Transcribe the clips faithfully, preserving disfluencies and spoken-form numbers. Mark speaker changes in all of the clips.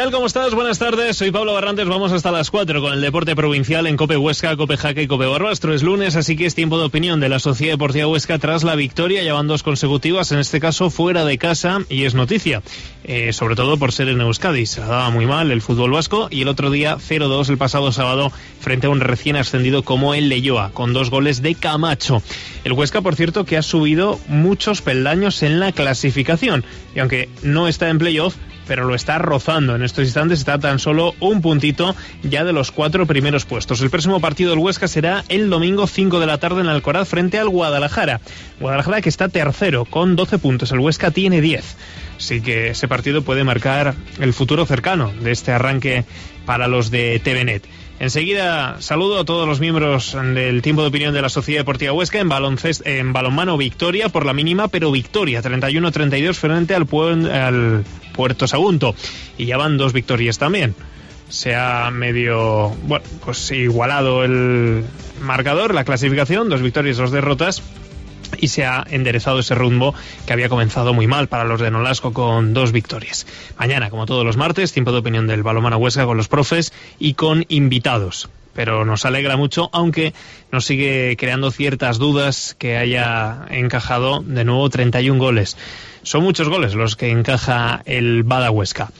Speaker 1: tal? ¿Cómo estás? Buenas tardes, soy Pablo Barrantes, vamos hasta las cuatro con el deporte provincial en COPE Huesca, COPE Jaca y COPE Barbastro. Es lunes, así que es tiempo de opinión de la Sociedad Deportiva Huesca tras la victoria, ya van dos consecutivas, en este caso fuera de casa, y es noticia, eh, sobre todo por ser en Euskadi. Se la daba muy mal el fútbol vasco y el otro día cero dos el pasado sábado frente a un recién ascendido como el Leioa, con dos goles de Camacho. El Huesca, por cierto, que ha subido muchos peldaños en la clasificación, y aunque no está en playoff, pero lo está rozando. En estos instantes está tan solo un puntito ya de los cuatro primeros puestos. El próximo partido del Huesca será el domingo cinco de la tarde en Alcoraz frente al Guadalajara. Guadalajara que está tercero con doce puntos, el Huesca tiene diez. Así que ese partido puede marcar el futuro cercano de este arranque para los de T V Net. Enseguida saludo a todos los miembros del tiempo de opinión de la Sociedad Deportiva Huesca. En baloncesto, en balonmano, victoria por la mínima, pero victoria treinta y uno a treinta y dos frente al, Puen, al Puerto Sagunto, y ya van dos victorias también. Se ha medio, bueno, pues igualado el marcador, la clasificación, dos victorias, dos derrotas, y se ha enderezado ese rumbo que había comenzado muy mal para los de Nolasco con dos victorias. Mañana, como todos los martes, tiempo de opinión del balonmano Huesca con los profes y con invitados. Pero nos alegra mucho, aunque nos sigue creando ciertas dudas que haya encajado de nuevo treinta y un goles. Son muchos goles los que encaja el Bada Huesca.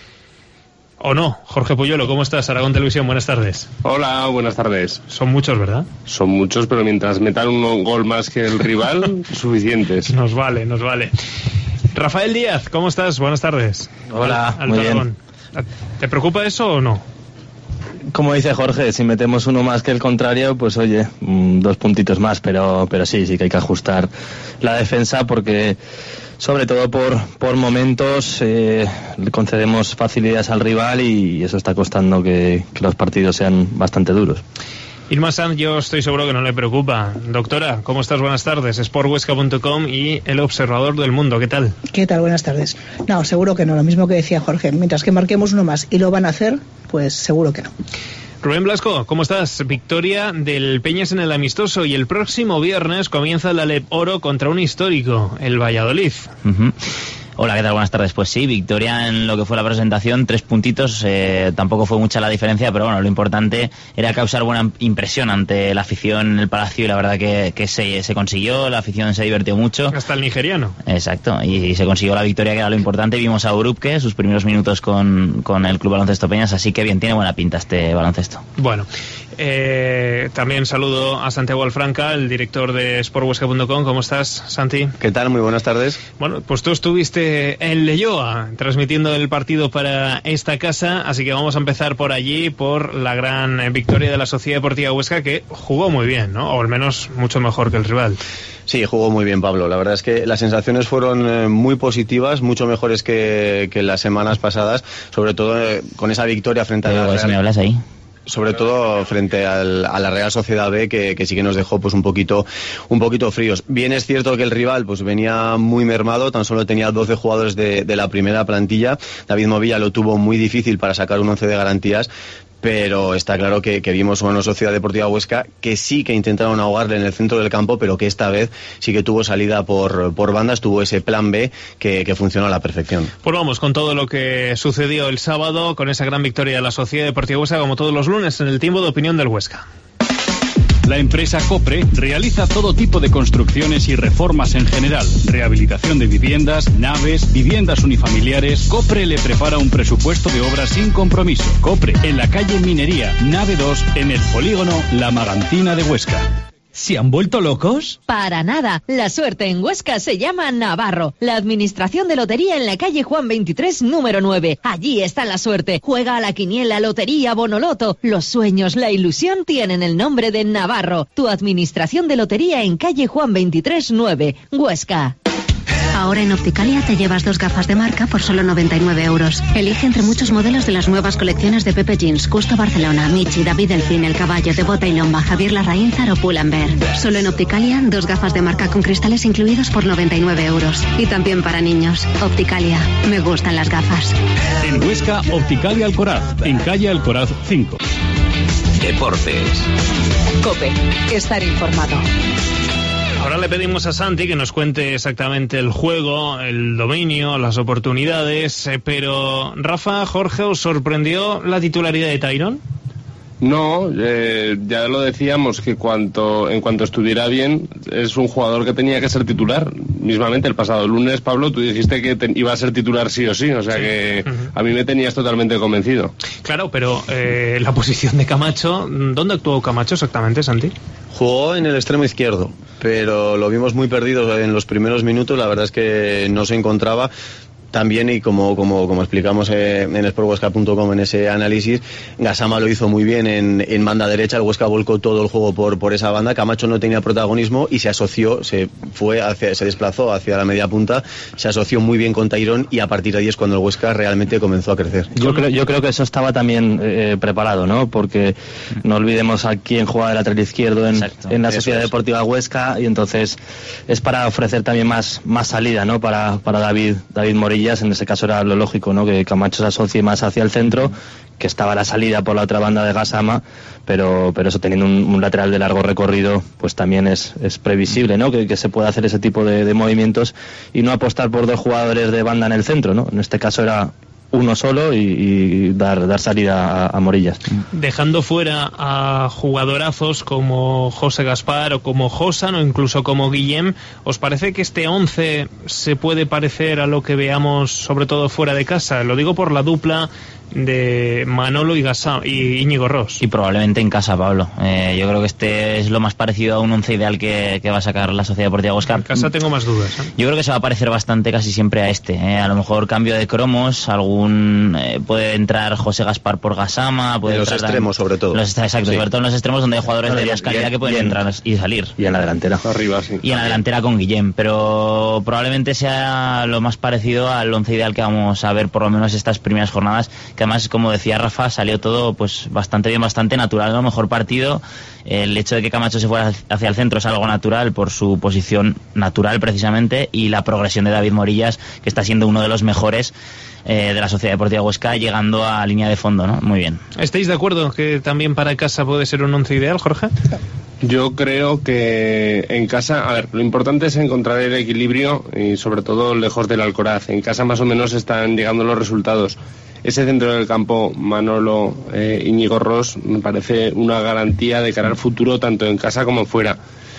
Speaker 1: ¿O no? Jorge Puyuelo, ¿cómo estás? Aragón Televisión, buenas tardes.
Speaker 2: Hola, buenas tardes.
Speaker 1: Son muchos, ¿verdad?
Speaker 2: Son muchos, pero mientras metan un gol más que el rival, suficientes.
Speaker 1: Nos vale, nos vale. Rafael Díaz, ¿cómo estás? Buenas tardes.
Speaker 3: Hola,
Speaker 1: Al,
Speaker 3: muy
Speaker 1: Aragón. Bien. ¿Te preocupa eso o no?
Speaker 3: Como dice Jorge, si metemos uno más que el contrario, pues oye, dos puntitos más, pero, pero sí, sí que hay que ajustar la defensa porque, sobre todo por, por momentos, eh, le concedemos facilidades al rival y eso está costando que, que los partidos sean bastante duros.
Speaker 1: Irma Sanz, yo estoy seguro que no le preocupa. Doctora, ¿cómo estás? Buenas tardes. sport huesca punto com y El Observador del Mundo. ¿Qué tal?
Speaker 4: ¿Qué tal? Buenas tardes. No, seguro que no. Lo mismo que decía Jorge. Mientras que marquemos uno más y lo van a hacer, pues seguro que no.
Speaker 1: Rubén Blasco, ¿cómo estás? Victoria del Peñas en el amistoso y el próximo viernes comienza el Alep Oro contra un histórico, el Valladolid.
Speaker 5: Uh-huh. Hola, ¿qué tal? Buenas tardes. Pues sí, victoria en lo que fue la presentación, tres puntitos, eh, tampoco fue mucha la diferencia, pero bueno, lo importante era causar buena impresión ante la afición en el Palacio y la verdad que, que se, se consiguió, la afición se divirtió mucho.
Speaker 1: Hasta el nigeriano.
Speaker 5: Exacto, y, y se consiguió la victoria, que era lo importante. Vimos a Urupke, sus primeros minutos con, con el Club Baloncesto Peñas, así que bien, tiene buena pinta este baloncesto.
Speaker 1: Bueno, eh, también saludo a Santiago Alfranca, el director de sport huesca punto com. ¿Cómo estás, Santi?
Speaker 6: ¿Qué tal? Muy buenas tardes.
Speaker 1: Bueno, pues tú estuviste en Leioa transmitiendo el partido para esta casa, así que vamos a empezar por allí, por la gran victoria de la Sociedad Deportiva Huesca, que jugó muy bien, ¿no? O al menos mucho mejor que el rival.
Speaker 6: Sí, jugó muy bien, Pablo. La verdad es que las sensaciones fueron eh, muy positivas, mucho mejores que, que las semanas pasadas, sobre todo eh, con esa victoria frente a la Real.
Speaker 5: Si me hablas ahí.
Speaker 6: Sobre todo frente al, a la Real Sociedad B, que, que sí que nos dejó pues un poquito un poquito fríos. Bien es cierto que el rival pues venía muy mermado, tan solo tenía doce jugadores de, de la primera plantilla. David Movilla lo tuvo muy difícil para sacar un once de garantías, pero está claro que, que vimos una Sociedad Deportiva Huesca que sí que intentaron ahogarle en el centro del campo, pero que esta vez sí que tuvo salida por, por bandas, tuvo ese plan B que, que funcionó a la perfección.
Speaker 1: Pues vamos con todo lo que sucedió el sábado, con esa gran victoria de la Sociedad Deportiva Huesca, como todos los lunes en el tiempo de opinión del Huesca.
Speaker 7: La empresa Copre realiza todo tipo de construcciones y reformas en general. Rehabilitación de viviendas, naves, viviendas unifamiliares. Copre le prepara un presupuesto de obras sin compromiso. Copre, en la calle Minería, nave dos, en el polígono La Magantina de Huesca.
Speaker 8: ¿Se han vuelto locos?
Speaker 9: Para nada. La suerte en Huesca se llama Navarro. La administración de lotería en la calle Juan veintitrés, número nueve. Allí está la suerte. Juega a la quiniela, lotería, bonoloto. Los sueños, la ilusión tienen el nombre de Navarro. Tu administración de lotería en calle Juan veintitrés, nueve. Huesca.
Speaker 10: Ahora en Opticalia te llevas dos gafas de marca por solo noventa y nueve euros. Elige entre muchos modelos de las nuevas colecciones de Pepe Jeans, Custo Barcelona, Michi, David Delfín, El Caballo, de Bota y Lomba, Javier Larraínzar o Pull&Bear. Solo en Opticalia, dos gafas de marca con cristales incluidos por noventa y nueve euros. Y también para niños. Opticalia. Me gustan las gafas.
Speaker 7: En Huesca, Opticalia Alcoraz, en calle Alcoraz cinco.
Speaker 11: Deportes.
Speaker 12: COPE. Estar informado.
Speaker 1: Ahora le pedimos a Santi que nos cuente exactamente el juego, el dominio, las oportunidades, eh, pero Rafa, Jorge, ¿os sorprendió la titularidad de Tyron?
Speaker 2: No, eh, ya lo decíamos que cuanto, en cuanto estuviera bien, es un jugador que tenía que ser titular. Mismamente el pasado lunes, Pablo, tú dijiste que te, iba a ser titular sí o sí, o sea sí. que uh-huh. a mí me tenías totalmente convencido.
Speaker 1: Claro, pero eh, la posición de Camacho, ¿dónde actuó Camacho exactamente, Santi?
Speaker 6: Jugó en el extremo izquierdo, pero lo vimos muy perdido en los primeros minutos, la verdad es que no se encontraba. También, y como, como, como explicamos eh, en sport huesca punto com en ese análisis, Gassama lo hizo muy bien en, en banda derecha, el Huesca volcó todo el juego por, por esa banda, Camacho no tenía protagonismo y se asoció, se fue hacia, se desplazó hacia la media punta, se asoció muy bien con Tyron y a partir de ahí es cuando el Huesca realmente comenzó a crecer.
Speaker 3: Yo creo, yo creo que eso estaba también eh, preparado, ¿no? Porque no olvidemos a quién juega de lateral izquierdo en, en la Sociedad es. Deportiva Huesca, y entonces es para ofrecer también más, más salida, ¿no? Para, para David, David Morillas. En este caso era lo lógico, ¿no? Que Camacho se asocie más hacia el centro, que estaba la salida por la otra banda de Gassama, pero pero eso teniendo un, un lateral de largo recorrido, pues también es, es previsible, ¿no? Que, que se pueda hacer ese tipo de, de movimientos y no apostar por dos jugadores de banda en el centro, ¿no? En este caso era uno solo y, y dar, dar salida a, a Morillas.
Speaker 1: Dejando fuera a jugadorazos como José Gaspar o como Josan o incluso como Guillem, ¿os parece que este once se puede parecer a lo que veamos sobre todo fuera de casa? Lo digo por la dupla de Manolo y, Gassama, y Íñigo Ross.
Speaker 5: Y probablemente en casa, Pablo. Eh, yo creo que este es lo más parecido a un once ideal que, que va a sacar la Sociedad Deportiva Huesca.
Speaker 1: En casa tengo más dudas, ¿eh?
Speaker 5: Yo creo que se va a parecer bastante casi siempre a este. ¿eh? A lo mejor cambio de cromos, algún eh, puede entrar José Gaspar por Gassama, puede
Speaker 6: en los
Speaker 5: entrar,
Speaker 6: extremos sobre todo.
Speaker 5: Los, exacto, sí. Sobre todo en los extremos donde hay jugadores vale, de más calidad que pueden entrar y salir.
Speaker 3: Y en la delantera.
Speaker 2: Arriba, sí.
Speaker 5: Y en la delantera con Guillem, pero probablemente sea lo más parecido al once ideal que vamos a ver por lo menos estas primeras jornadas, que además, como decía Rafa, salió todo pues bastante bien, bastante natural, ¿no? Mejor partido. El hecho de que Camacho se fuera hacia el centro es algo natural por su posición natural precisamente, y la progresión de David Morillas, que está siendo uno de los mejores eh, de la Sociedad Deportiva Huesca, llegando a línea de fondo, ¿no? Muy bien.
Speaker 1: ¿Estáis de acuerdo que también para casa puede ser un once ideal, Jorge?
Speaker 2: Yo creo que en casa, a ver, lo importante es encontrar el equilibrio y sobre todo lejos del Alcoraz. En casa más o menos están llegando los resultados. Ese centro del campo, Manolo, eh, Íñigo Ross, me parece una garantía de cara al futuro tanto en casa como fuera.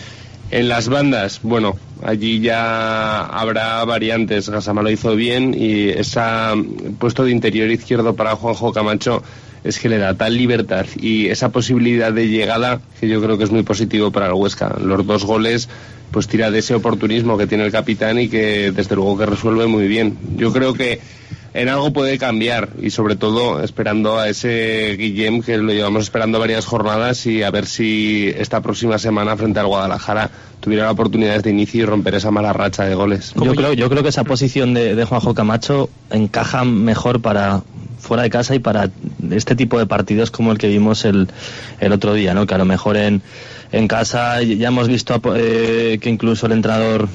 Speaker 2: En las bandas, bueno, allí ya habrá variantes. Gassama lo hizo bien y ese puesto de interior izquierdo para Juanjo Camacho es que le da tal libertad y esa posibilidad de llegada que yo creo que es muy positivo para el Huesca. Los dos goles pues tira de ese oportunismo que tiene el capitán y que desde luego que resuelve muy bien. Yo creo que en algo puede cambiar y sobre todo esperando a ese Guillem que lo llevamos esperando varias jornadas y a ver si esta próxima semana frente al Guadalajara tuviera la oportunidad de inicio y romper esa mala racha de goles.
Speaker 3: Yo creo, yo creo que esa posición de, de Juanjo Camacho encaja mejor para fuera de casa y para este tipo de partidos como el que vimos el, el otro día, ¿no? Que a lo mejor en, en casa ya hemos visto eh, que incluso el entrenador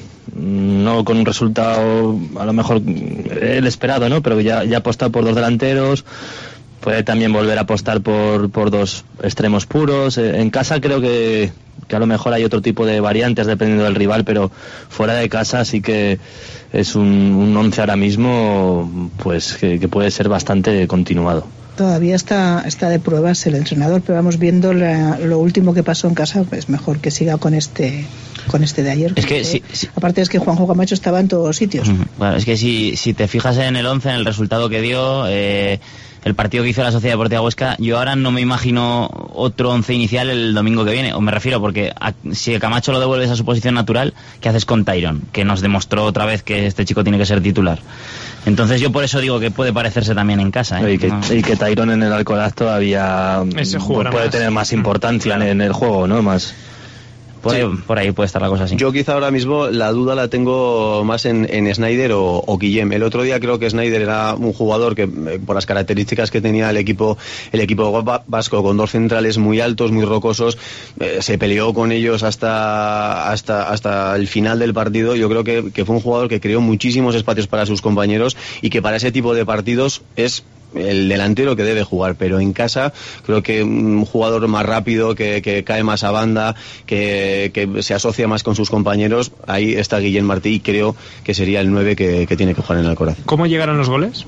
Speaker 3: no con un resultado a lo mejor el esperado, ¿no? Pero ya, ya apuesta por dos delanteros, puede también volver a apostar por, por dos extremos puros. En casa creo que, que a lo mejor hay otro tipo de variantes dependiendo del rival, pero fuera de casa sí que es un, un once ahora mismo pues que, que puede ser bastante continuado.
Speaker 4: Todavía está, está de pruebas el entrenador, pero vamos viendo la, lo último que pasó en casa, pues mejor que siga con este con este de ayer.
Speaker 5: Es que sí, sí.
Speaker 4: Aparte es que Juanjo Camacho estaba en todos sitios.
Speaker 5: Uh-huh. Bueno, es que si, si te fijas en el once, en el resultado que dio, eh, el partido que hizo la Sociedad Deportiva Huesca, yo ahora no me imagino otro once inicial el domingo que viene, o me refiero porque a, si el Camacho lo devuelves a su posición natural, ¿qué haces con Tyron? Que nos demostró otra vez que este chico tiene que ser titular. Entonces yo por eso digo que puede parecerse también en casa, ¿eh?
Speaker 3: Y que, no. y que Tyron en el Alcoraz todavía puede más. tener más importancia claro. en el juego, ¿no? Más...
Speaker 5: Por, sí. por ahí puede estar la cosa así.
Speaker 6: Yo quizá ahora mismo la duda la tengo más en, en Snyder o, o Guillem. El otro día creo que Snyder era un jugador que por las características que tenía el equipo el equipo vasco con dos centrales muy altos, muy rocosos, eh, se peleó con ellos hasta hasta hasta el final del partido. Yo creo que, que fue un jugador que creó muchísimos espacios para sus compañeros y que para ese tipo de partidos es el delantero que debe jugar, pero en casa creo que un jugador más rápido, que, que cae más a banda, que, que se asocia más con sus compañeros, ahí está Guillem Martí y creo que sería el nueve que, que tiene que jugar en el Alcoraz.
Speaker 1: ¿Cómo llegaron los goles?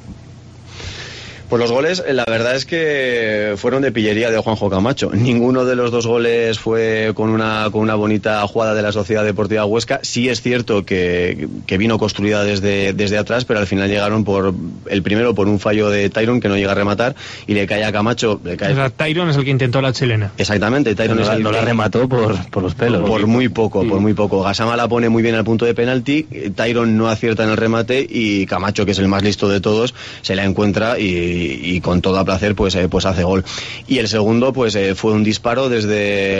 Speaker 6: Pues los goles, la verdad es que fueron de pillería de Juanjo Camacho. Ninguno de los dos goles fue con una con una bonita jugada de la Sociedad Deportiva Huesca. Sí es cierto que, que vino construida desde, desde atrás, pero al final llegaron por el primero por un fallo de Tyron que no llega a rematar y le cae a Camacho. Le cae...
Speaker 1: O sea, Tyron es el que intentó la chilena.
Speaker 6: Exactamente, Tyron
Speaker 3: no,
Speaker 6: es el
Speaker 3: no
Speaker 6: que...
Speaker 3: la remató por, por los pelos.
Speaker 6: Por muy poco, por muy poco. Gassama la pone muy bien al punto de penalti, Tyron no acierta en el remate y Camacho, que es el más listo de todos, se la encuentra y, y con todo a placer pues, eh, pues hace gol. Y el segundo pues eh, fue un disparo desde,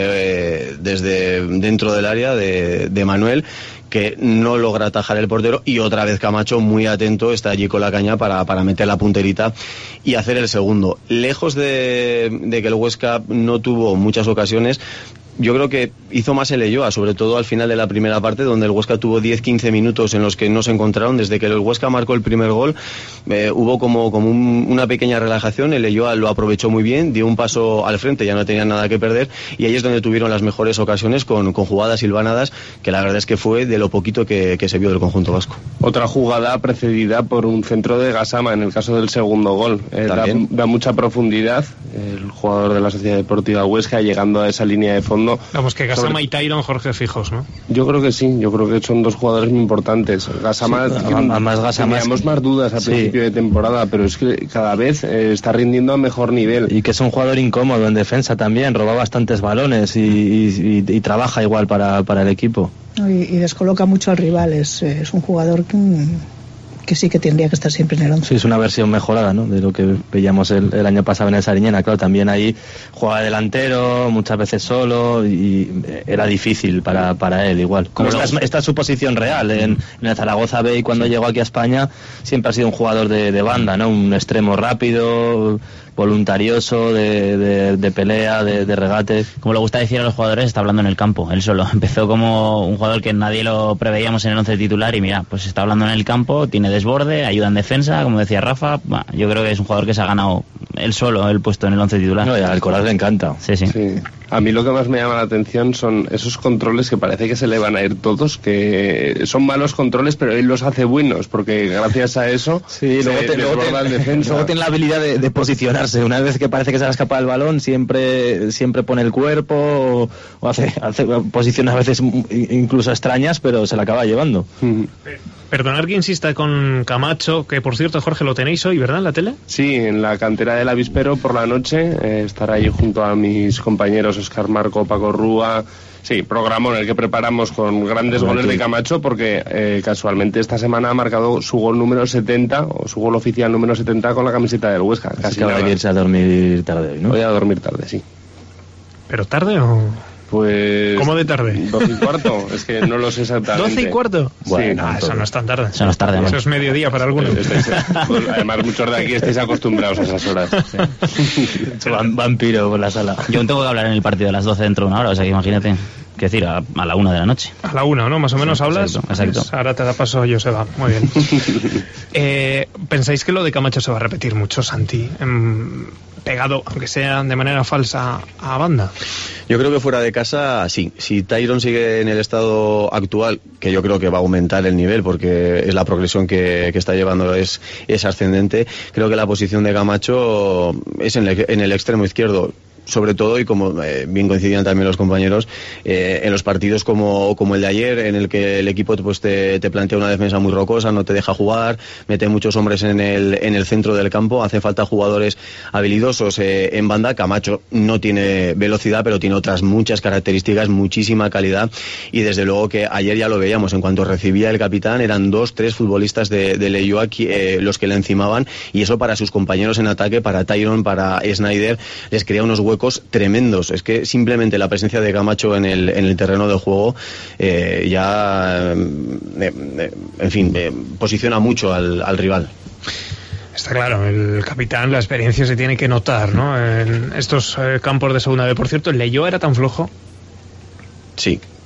Speaker 6: eh, desde dentro del área de, de Manuel, que no logra atajar el portero y otra vez Camacho muy atento está allí con la caña para, para meter la punterita y hacer el segundo. Lejos de, de que el Huesca no tuvo muchas ocasiones, yo creo que hizo más el Elloa, sobre todo al final de la primera parte, donde el Huesca tuvo diez quince minutos en los que no se encontraron. Desde que el Huesca marcó el primer gol, eh, hubo como, como un, una pequeña relajación. El Elloa lo aprovechó muy bien, dio un paso al frente, ya no tenían nada que perder, y ahí es donde tuvieron las mejores ocasiones con, con jugadas silvanadas, que la verdad es que fue de lo poquito que, que se vio del conjunto vasco.
Speaker 2: Otra jugada precedida por un centro de Gassama en el caso del segundo gol. Eh, da, da mucha profundidad el jugador de la Sociedad Deportiva Huesca llegando a esa línea de fondo.
Speaker 1: Vamos, que Gassama sobre... y Tyron, Jorge, fijos, ¿no?
Speaker 2: Yo creo que sí, yo creo que son dos jugadores muy importantes. Gassama, sí,
Speaker 3: además Gassama
Speaker 2: teníamos más dudas al sí. principio de temporada, pero es que cada vez eh, está rindiendo a mejor nivel.
Speaker 3: Y que es un jugador incómodo en defensa también, roba bastantes balones y, y, y, y trabaja igual para, para el equipo.
Speaker 4: Y, y descoloca mucho al rival, es, es un jugador que... que sí que tendría que estar siempre en el once.
Speaker 3: Sí, es una versión mejorada, ¿no?, de lo que veíamos el, el año pasado en el Sariñena. Claro, también ahí jugaba delantero, muchas veces solo, y era difícil para, para él igual. Como esta, es, esta es su posición real. En, en el Zaragoza B, y cuando sí. llegó aquí a España, siempre ha sido un jugador de, de banda, ¿no?, un extremo rápido, voluntarioso, de, de, de pelea, de, de regate.
Speaker 5: Como le gusta decir a los jugadores, está hablando en el campo, él solo. Empezó como un jugador que nadie lo preveíamos en el once titular y mira, pues está hablando en el campo, tiene desborde, ayuda en defensa, como decía Rafa. Bah, yo creo que es un jugador que se ha ganado él solo el puesto en el once titular.
Speaker 3: No, y al Alcoraz le encanta.
Speaker 5: Sí, sí,
Speaker 2: sí. A mí lo que más me llama la atención son esos controles que parece que se le van a ir todos, que son malos controles, pero él los hace buenos, porque gracias a eso
Speaker 3: sí, luego, te, luego, te, el defensa. luego tiene la habilidad de, de posicionarse. Una vez que parece que se le escapa el balón, siempre siempre pone el cuerpo o, o hace, hace posiciones a veces incluso extrañas, pero se la acaba llevando.
Speaker 2: Mm.
Speaker 1: Perdonar que insista con Camacho, que por cierto, Jorge, lo tenéis hoy, ¿verdad?, en la tele.
Speaker 2: Sí, en la cantera del Avispero por la noche, eh, estará ahí junto a mis compañeros Oscar Marco, Paco Rúa. Sí, programa en el que preparamos con grandes goles de Camacho, porque eh, casualmente esta semana ha marcado su gol número setenta, o su gol oficial número setenta con la camiseta del Huesca.
Speaker 3: Casi que va a irse a dormir tarde hoy, ¿no?
Speaker 2: Voy a dormir tarde, sí.
Speaker 1: ¿Pero tarde o...?
Speaker 2: Pues...
Speaker 1: ¿Cómo de tarde?
Speaker 2: doce y cuarto, es que no lo sé exactamente.
Speaker 1: ¿doce y cuarto?
Speaker 2: Bueno,
Speaker 1: sí, no, eso no es tan tarde.
Speaker 5: Eso no es tarde,
Speaker 1: Eso es mediodía para algunos.
Speaker 2: Estáis, pues, además, muchos de aquí estáis acostumbrados a esas horas.
Speaker 3: Sí. Vampiro por la sala.
Speaker 5: Yo tengo que hablar en el partido a las doce dentro de una hora, o sea que imagínate. ¿Qué decir? A, a la una de la noche.
Speaker 1: A la una, ¿no? Más o menos sí, hablas.
Speaker 5: Exacto, exacto.
Speaker 1: Pues ahora te da paso Joseba. Muy bien. eh, ¿Pensáis que lo de Camacho se va a repetir mucho, Santi? Eh, pegado, aunque sea de manera falsa, a banda.
Speaker 6: Yo creo que fuera de casa, sí. Si Tyron sigue en el estado actual, que yo creo que va a aumentar el nivel, porque es la progresión que, que está llevando, es, es ascendente, creo que la posición de Camacho es en el, en el extremo izquierdo. Sobre todo, y como eh, bien coincidían también los compañeros, eh, en los partidos como, como el de ayer, en el que el equipo pues, te, te plantea una defensa muy rocosa, no te deja jugar, mete muchos hombres en el, en el centro del campo, hace falta jugadores habilidosos eh, en banda. Camacho no tiene velocidad, pero tiene otras muchas características, muchísima calidad, y desde luego que ayer ya lo veíamos, en cuanto recibía el capitán, eran dos, tres futbolistas de, de Leioa eh, los que le encimaban, y eso para sus compañeros en ataque, para Tyron, para Snyder, les crea unos huecos tremendos. Es que simplemente la presencia de Camacho en el, en el terreno de juego eh, ya, eh, eh, en fin, eh, posiciona mucho al, al rival.
Speaker 1: Está claro, el capitán, la experiencia se tiene que notar, ¿no?, en estos eh, campos de segunda B. Por cierto, ¿el Leioa era tan flojo?
Speaker 6: Sí.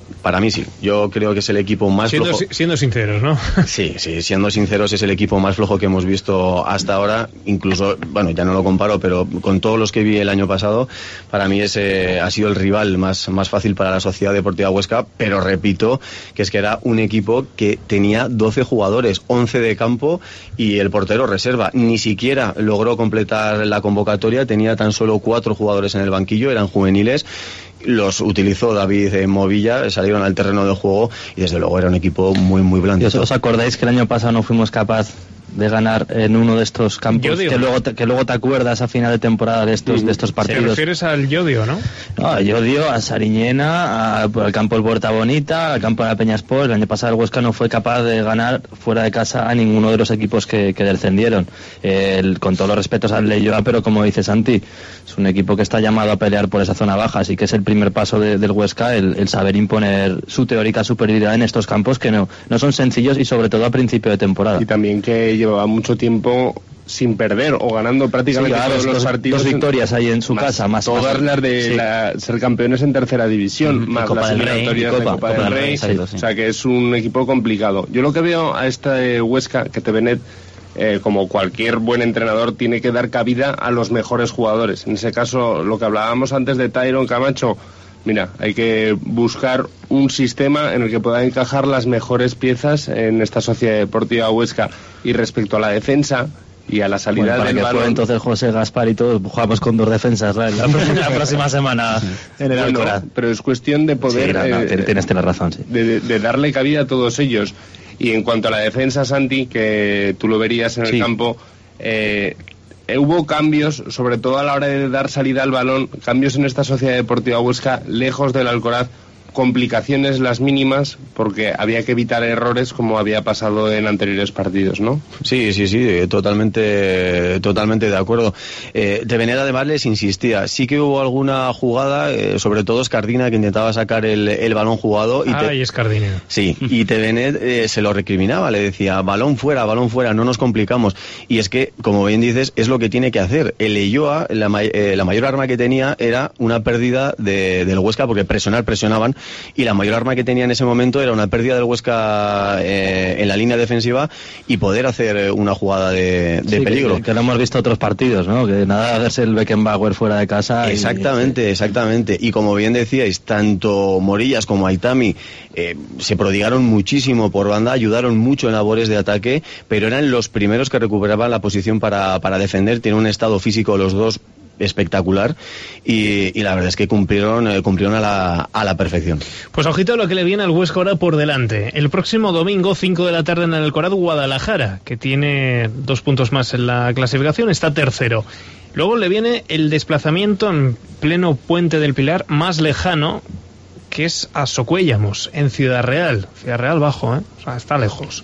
Speaker 6: Para mí sí, yo creo que es el equipo más
Speaker 1: siendo,
Speaker 6: flojo.
Speaker 1: Siendo sinceros, ¿no?
Speaker 6: Sí, sí, siendo sinceros es el equipo más flojo que hemos visto hasta ahora, incluso, bueno, ya no lo comparo, pero con todos los que vi el año pasado, para mí ese ha sido el rival más, más fácil para la Sociedad Deportiva Huesca, pero repito, que es que era un equipo que tenía doce jugadores, once de campo y el portero reserva, ni siquiera logró completar la convocatoria, tenía tan solo cuatro jugadores en el banquillo, eran juveniles, los utilizó David eh, Movilla, salieron al terreno de juego y desde luego era un equipo muy muy blando.
Speaker 3: ¿Os acordáis que el año pasado no fuimos capaces de ganar en uno de estos campos que luego te, que luego te acuerdas a final de temporada de estos mm, de estos partidos?
Speaker 1: Te refieres al Llodio, ¿no?
Speaker 3: No, al Llodio, a Sariñena, a, al campo del Puerta Bonita, al campo de la Peñaspor. El año pasado el Huesca no fue capaz de ganar fuera de casa a ninguno de los equipos que, que descendieron. El, con todos los respetos al Leyoa, pero como dice Santi, es un equipo que está llamado a pelear por esa zona baja, así que es el primer paso de, del Huesca, el, el saber imponer su teórica superioridad en estos campos que no, no son sencillos y sobre todo a principio de temporada.
Speaker 2: Y también que llevaba mucho tiempo sin perder o ganando prácticamente sí, claro, todos los
Speaker 3: dos,
Speaker 2: partidos.
Speaker 3: Dos victorias ahí en su
Speaker 2: más
Speaker 3: casa, más
Speaker 2: todas
Speaker 3: más,
Speaker 2: las de
Speaker 3: sí.
Speaker 2: la, ser campeones en tercera división, mm-hmm. más
Speaker 5: Copa
Speaker 2: las eliminatorias de Copa, Copa del Rey, Rey sí. O sea que es un equipo complicado. Yo lo que veo a este Huesca, que Tevenet, eh, como cualquier buen entrenador, tiene que dar cabida a los mejores jugadores. En ese caso, lo que hablábamos antes de Tyron Camacho, mira, hay que buscar un sistema en el que pueda encajar las mejores piezas en esta Sociedad Deportiva Huesca. Y respecto a la defensa y a la salida
Speaker 3: bueno, para
Speaker 2: del
Speaker 3: que
Speaker 2: balón...
Speaker 3: Fue entonces José Gaspar y todos jugamos con dos defensas la, la, la próxima semana en el
Speaker 2: bueno,
Speaker 3: Alcoraz.
Speaker 2: Pero es cuestión de poder...
Speaker 3: Sí, no, no,
Speaker 2: eh,
Speaker 3: tienes la razón, sí.
Speaker 2: De, de darle cabida a todos ellos. Y en cuanto a la defensa, Santi, que tú lo verías en el
Speaker 3: sí.
Speaker 2: campo... Eh, hubo cambios, sobre todo a la hora de dar salida al balón, cambios en esta Sociedad Deportiva Huesca, lejos del Alcoraz, complicaciones las mínimas, porque había que evitar errores como había pasado en anteriores partidos, ¿no?
Speaker 6: Sí, sí, sí, totalmente totalmente de acuerdo. Eh, de Benet además les insistía, sí que hubo alguna jugada, eh, sobre todo Escardina, que intentaba sacar el, el balón jugado. Y
Speaker 1: ah, te... y Escardina.
Speaker 6: Sí, y Tevenet eh, se lo recriminaba, le decía, balón fuera, balón fuera, no nos complicamos. Y es que, como bien dices, es lo que tiene que hacer. El Leyoa, la, eh, la mayor arma que tenía era una pérdida de, del Huesca, porque presionar, presionaban, y la mayor arma que tenía en ese momento era una pérdida del Huesca eh, en la línea defensiva y poder hacer una jugada de, de
Speaker 3: sí,
Speaker 6: peligro.
Speaker 3: Que, que lo hemos visto otros partidos, ¿no? Que nada de hacerse el Beckenbauer fuera de casa.
Speaker 6: Exactamente, y... exactamente. Y como bien decíais, tanto Morillas como Aitami eh, se prodigaron muchísimo por banda, ayudaron mucho en labores de ataque, pero eran los primeros que recuperaban la posición para, para defender. Tienen un estado físico los dos espectacular y, y la verdad es que cumplieron eh, cumplieron a la, a la perfección.
Speaker 1: Pues ojito lo que le viene al Huesca ahora por delante. El próximo domingo, cinco de la tarde en el Alcoraz, Guadalajara, que tiene dos puntos más en la clasificación, está tercero. Luego le viene el desplazamiento en pleno Puente del Pilar más lejano, que es a Socuéllamos, en Ciudad Real. Ciudad Real bajo, ¿eh? O sea, está lejos.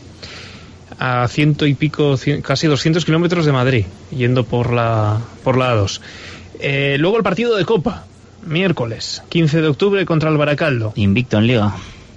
Speaker 1: A ciento y pico, cien, casi doscientos kilómetros de Madrid, yendo por la por la A dos. Eh, luego el partido de Copa, miércoles, quince de octubre contra el Baracaldo.
Speaker 5: Invicto en Liga.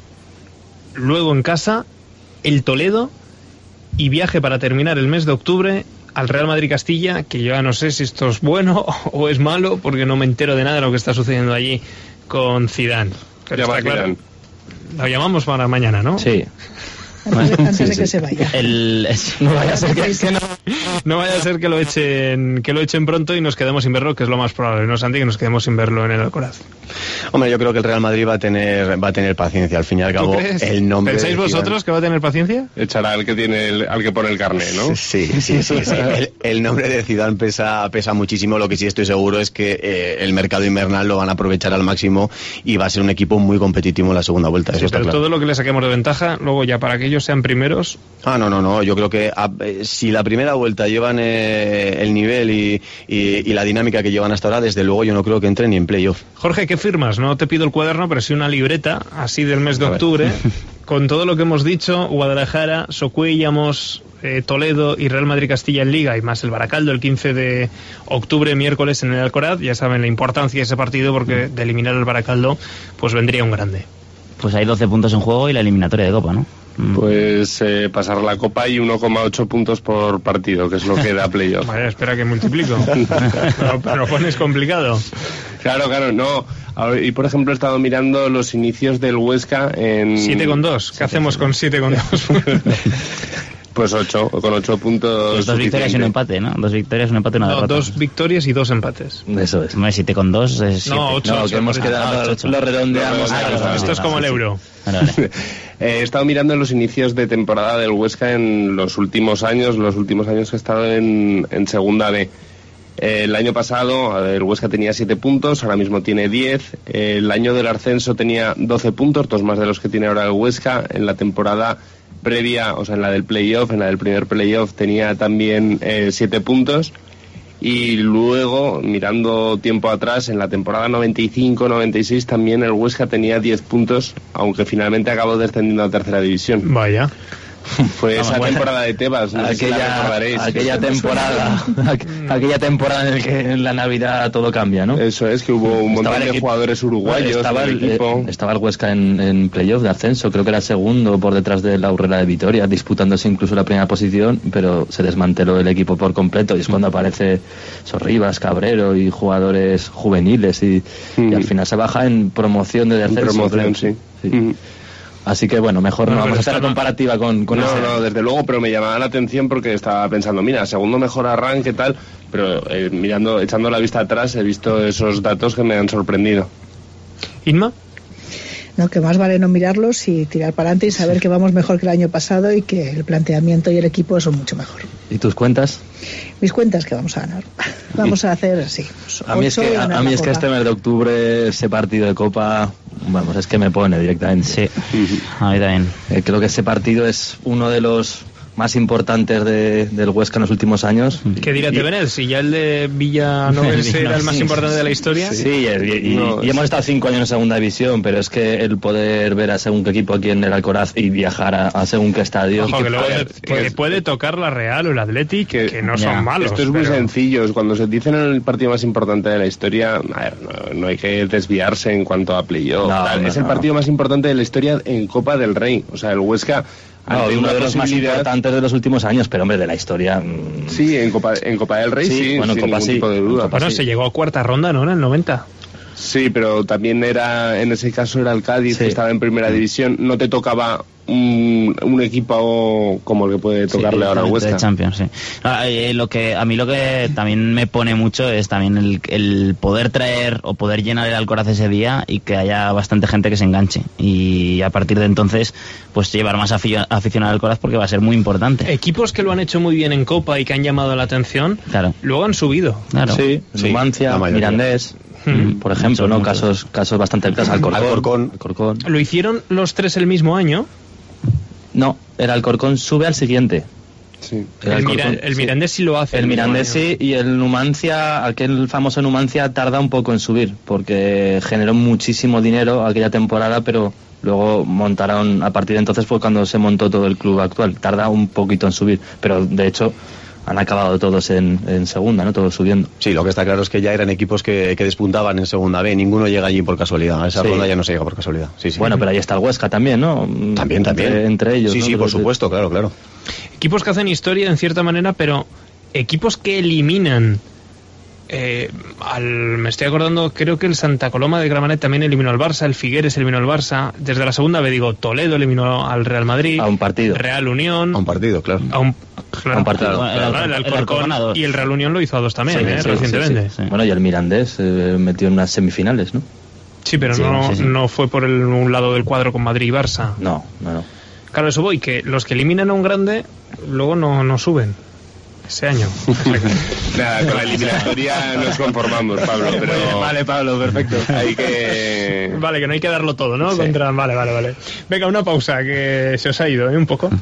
Speaker 1: Luego en casa, el Toledo, y viaje para terminar el mes de octubre al Real Madrid Castilla, que yo ya no sé si esto es bueno o es malo, porque no me entero de nada de lo que está sucediendo allí con Zidane. Pero está claro, lo llamamos para mañana, ¿no?
Speaker 3: Sí.
Speaker 4: Antes, antes
Speaker 3: sí,
Speaker 4: de que
Speaker 3: sí.
Speaker 4: se vaya.
Speaker 5: El, es,
Speaker 1: no vaya a ser que, que no, no vaya a ser que lo echen que lo echen pronto y nos quedemos sin verlo, que es lo más probable, ¿no, Santi? Que nos quedemos sin verlo en el Alcoraz.
Speaker 6: Hombre, yo creo que el Real Madrid va a tener va a tener paciencia. Al fin y al cabo, el nombre.
Speaker 1: ¿Pensáis vosotros que va a tener paciencia?
Speaker 2: Echará al que tiene el, al que pone el carné, ¿no?
Speaker 6: Sí, sí, sí. sí. El, el nombre de Zidane pesa pesa muchísimo. Lo que sí estoy seguro es que eh, el mercado invernal lo van a aprovechar al máximo y va a ser un equipo muy competitivo en la segunda vuelta.
Speaker 1: Sí,
Speaker 6: eso está
Speaker 1: pero
Speaker 6: claro.
Speaker 1: Todo lo que le saquemos de ventaja, luego ya para que ellos sean primeros.
Speaker 6: Ah, no, no, no. Yo creo que a, eh, si la primera vuelta llevan eh, el nivel y, y, y la dinámica que llevan hasta ahora, desde luego yo no creo que entren ni en playoff.
Speaker 1: Jorge, ¿qué firmas? No te pido el cuaderno, pero sí una libreta, así del mes de octubre, con todo lo que hemos dicho: Guadalajara, Socuéllamos, eh, Toledo y Real Madrid Castilla en Liga, y más el Baracaldo el quince de octubre, miércoles en el Alcoraz. Ya saben la importancia de ese partido, porque de eliminar el Baracaldo, pues vendría un grande.
Speaker 5: Pues hay doce puntos en juego y la eliminatoria de Copa, ¿no?
Speaker 2: Pues eh, pasar la Copa y uno coma ocho puntos por partido, que es lo que da playoff.
Speaker 1: Vaya, espera que multiplico. Pero, pero lo pones complicado.
Speaker 2: Claro, claro, no. Y por ejemplo he estado mirando los inicios del Huesca en...
Speaker 1: siete con dos. ¿Qué hacemos con siete con dos?
Speaker 2: Pues ocho, con ocho puntos.
Speaker 5: Pues dos victorias y un empate, ¿no? Dos victorias, un empate y una
Speaker 1: no,
Speaker 5: derrota.
Speaker 1: Dos victorias y dos empates.
Speaker 3: Eso es.
Speaker 5: Hombre, siete con dos es siete.
Speaker 1: No, ocho.
Speaker 3: No,
Speaker 1: ocho,
Speaker 3: que hemos
Speaker 1: ocho.
Speaker 3: quedado,
Speaker 5: Ah, ocho, ocho.
Speaker 3: lo redondeamos.
Speaker 1: Ah,
Speaker 3: claro,
Speaker 1: esto
Speaker 3: claro,
Speaker 1: es como el
Speaker 3: sí,
Speaker 1: euro.
Speaker 5: Vale, vale.
Speaker 2: Eh, he estado mirando en los inicios de temporada del Huesca en los últimos años, los últimos años que he estado en, en Segunda B. Eh, el año pasado el Huesca tenía siete puntos, ahora mismo tiene diez. Eh, el año del ascenso tenía doce puntos, dos más de los que tiene ahora el Huesca. En la temporada previa, o sea, en la del playoff, en la del primer playoff tenía también eh, siete puntos. Y luego, mirando tiempo atrás, en la temporada noventa y cinco noventa y seis también el Huesca tenía diez puntos, aunque finalmente acabó descendiendo a tercera división.
Speaker 1: Vaya.
Speaker 2: Fue
Speaker 5: Vamos,
Speaker 2: esa
Speaker 5: bueno.
Speaker 2: temporada de Tebas, no sé si la
Speaker 3: aquella,
Speaker 2: recordaréis.
Speaker 3: aquella temporada aqu- aquella temporada en la que en la Navidad todo cambia, ¿no?
Speaker 2: Eso es, que hubo un
Speaker 3: Estaba
Speaker 2: montón
Speaker 3: el
Speaker 2: de
Speaker 3: equipo-
Speaker 2: jugadores uruguayos
Speaker 3: estaba
Speaker 2: en el
Speaker 3: el,
Speaker 2: equipo.
Speaker 3: eh, estaba el Huesca en, en playoff de ascenso, creo que era segundo por detrás de la Urrera de Vitoria, disputándose incluso la primera posición, pero se desmanteló el equipo por completo y es cuando aparece Sorribas, Cabrero y jugadores juveniles y,
Speaker 2: Mm.
Speaker 3: y al final se baja en promoción de
Speaker 2: En
Speaker 3: descenso.
Speaker 2: promoción,
Speaker 3: creo.
Speaker 2: sí.
Speaker 3: Sí.
Speaker 2: Mm.
Speaker 3: Así que bueno, mejor
Speaker 1: Bueno,
Speaker 3: no vamos
Speaker 1: pero
Speaker 3: a hacer la
Speaker 1: está-
Speaker 3: comparativa con, con
Speaker 2: No,
Speaker 3: ese-
Speaker 2: no, desde luego, pero me llamaba la atención porque estaba pensando, mira, segundo mejor arranque, tal, pero eh, mirando, echando la vista atrás, he visto esos datos que me han sorprendido.
Speaker 1: Inma.
Speaker 4: No, que más vale no mirarlos y tirar para adelante y saber que vamos mejor que el año pasado y que el planteamiento y el equipo son mucho mejor.
Speaker 3: ¿Y tus cuentas?
Speaker 4: Mis cuentas que vamos a ganar. Vamos a hacer así.
Speaker 3: A mí es que, a, a mí es que este mes de octubre, ese partido de Copa, vamos, es que me pone directamente.
Speaker 5: Sí, a mí también.
Speaker 3: Eh, creo que ese partido es uno de los más importantes de, del Huesca en los últimos años.
Speaker 1: ¿Qué dirá
Speaker 3: Y-
Speaker 1: Tevenel? Si ya el de Villanovense era el más
Speaker 3: Sí,
Speaker 1: importante de la historia.
Speaker 3: Sí, y, y- y-
Speaker 2: No,
Speaker 3: y hemos estado cinco años en segunda división, pero es que el poder ver a según qué equipo aquí en el Alcoraz y viajar a, a según qué estadio.
Speaker 1: Ojo, que luego
Speaker 2: puede-
Speaker 1: te- puede, puede tocar la Real o el Athletic, que,
Speaker 2: que-
Speaker 1: no
Speaker 5: ya.
Speaker 1: son malos.
Speaker 2: Esto es muy
Speaker 1: pero-
Speaker 2: sencillo, es cuando se dicen el partido más importante de la historia, a ver, no, no hay que desviarse en cuanto a playoff.
Speaker 3: No,
Speaker 2: tal.
Speaker 3: no,
Speaker 2: es el
Speaker 3: no.
Speaker 2: partido más importante de la historia en Copa del Rey. O sea, el Huesca,
Speaker 3: No,
Speaker 2: ante
Speaker 3: uno
Speaker 2: una
Speaker 3: de los más
Speaker 2: posibilidad-
Speaker 3: importantes de los últimos años, pero hombre, de la historia. mm,
Speaker 2: Sí, en Copa, en Copa del Rey
Speaker 3: Sí,
Speaker 2: sí,
Speaker 3: bueno, en
Speaker 2: sin
Speaker 3: Copa
Speaker 2: ningún
Speaker 3: sí.
Speaker 2: tipo de
Speaker 3: En
Speaker 2: duda.
Speaker 3: Copa
Speaker 1: Bueno,
Speaker 3: sí.
Speaker 1: se llegó a cuarta ronda, ¿no? En el noventa.
Speaker 2: Sí, pero también era, en ese caso era el Cádiz,
Speaker 3: Sí.
Speaker 2: que estaba en primera división, no te tocaba un, un equipo como el que puede tocarle ahora al
Speaker 5: De
Speaker 2: Huesca.
Speaker 5: Champions, sí. Ah, eh, lo que, a mí lo que también me pone mucho es también el, el poder traer o poder llenar el Alcoraz ese día y que haya bastante gente que se enganche. Y a partir de entonces, pues llevar más afi- afición al Alcoraz porque va a ser muy importante.
Speaker 1: Equipos que lo han hecho muy bien en Copa y que han llamado la atención,
Speaker 5: Claro.
Speaker 1: luego han subido.
Speaker 5: Claro.
Speaker 3: Sí,
Speaker 6: Sí,
Speaker 3: Numancia,
Speaker 6: la mayoría.
Speaker 3: Mirandés,
Speaker 1: Hmm.
Speaker 3: por ejemplo,
Speaker 5: Muchos,
Speaker 3: ¿no?
Speaker 5: muchos.
Speaker 3: Casos, casos bastante claros. Alcorcón.
Speaker 6: Alcorcón.
Speaker 3: Alcorcón.
Speaker 1: Lo hicieron los tres el mismo año.
Speaker 3: No, el Alcorcón sube al siguiente.
Speaker 2: Sí.
Speaker 3: El,
Speaker 1: El, Mira-
Speaker 3: Alcorcón-
Speaker 1: el
Speaker 3: sí.
Speaker 1: Mirandés sí lo hace.
Speaker 3: El
Speaker 1: mismo
Speaker 3: Mirandés
Speaker 1: año.
Speaker 3: sí, y el Numancia, aquel famoso Numancia, tarda un poco en subir, porque generó muchísimo dinero aquella temporada, pero luego montaron, a partir de entonces fue cuando se montó todo el club actual. Tarda un poquito en subir, pero de hecho han acabado todos en, en segunda, ¿no? Todos subiendo.
Speaker 6: Sí, lo que está claro es que ya eran equipos que, que despuntaban en segunda B. Ninguno llega allí por casualidad. A esa
Speaker 3: Sí.
Speaker 6: ronda ya no se llega por casualidad. Sí, sí.
Speaker 3: Bueno, pero ahí está el Huesca también, ¿no?
Speaker 6: también, también.
Speaker 3: Entre, entre ellos.
Speaker 6: Sí,
Speaker 3: ¿no?
Speaker 6: sí,
Speaker 3: Creo
Speaker 6: por
Speaker 3: que-
Speaker 6: supuesto, claro, claro.
Speaker 1: Equipos que hacen historia en cierta manera, pero equipos que eliminan. Eh, al, me estoy acordando, creo que el Santa Coloma de Gramenet también eliminó al Barça, el Figueres eliminó al Barça. Desde la segunda vez digo, Toledo eliminó al Real Madrid.
Speaker 3: A un partido.
Speaker 1: Real Unión.
Speaker 6: A un partido, claro.
Speaker 1: A un, claro,
Speaker 3: A un partido.
Speaker 1: claro,
Speaker 5: El
Speaker 1: claro,
Speaker 5: Alcor-
Speaker 1: el
Speaker 5: el
Speaker 1: Alcorcón
Speaker 5: Alcorcón a dos.
Speaker 1: y el Real Unión lo hizo a dos también,
Speaker 3: Sí,
Speaker 1: eh,
Speaker 3: sí,
Speaker 1: recientemente.
Speaker 3: sí, sí. Bueno, y el Mirandés eh, metió en unas semifinales, ¿no?
Speaker 1: Sí, pero
Speaker 5: Sí,
Speaker 1: no,
Speaker 5: sí, sí.
Speaker 1: no fue por el, un lado del cuadro con Madrid y Barça.
Speaker 3: No, no, no.
Speaker 1: Claro, eso voy, que los que eliminan a un grande luego no, no suben. Ese año.
Speaker 2: Nada, con la eliminatoria nos conformamos, Pablo, pero
Speaker 1: Vale, Pablo, perfecto.
Speaker 2: hay que...
Speaker 1: Vale, que no hay que darlo todo, ¿no?
Speaker 2: Sí.
Speaker 1: Contra... Vale, vale, vale. Venga, una pausa, que se os ha ido, ¿eh? Un poco.